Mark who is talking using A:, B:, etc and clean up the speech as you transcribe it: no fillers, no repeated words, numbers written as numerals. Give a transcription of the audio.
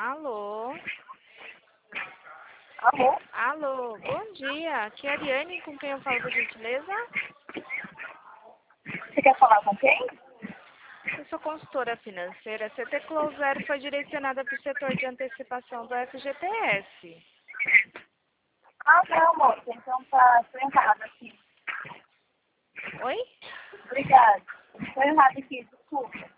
A: Alô?
B: Alô?
A: Alô, bom dia. Aqui é a Ariane, com quem eu falo, por gentileza?
B: Você quer falar com quem?
A: Eu sou consultora financeira. CT Closer foi direcionada para o setor de antecipação do FGTS.
B: Ah, não, moça. Então tá. Tô errado aqui.
A: Oi?
B: Obrigada. Tô errado aqui, desculpa.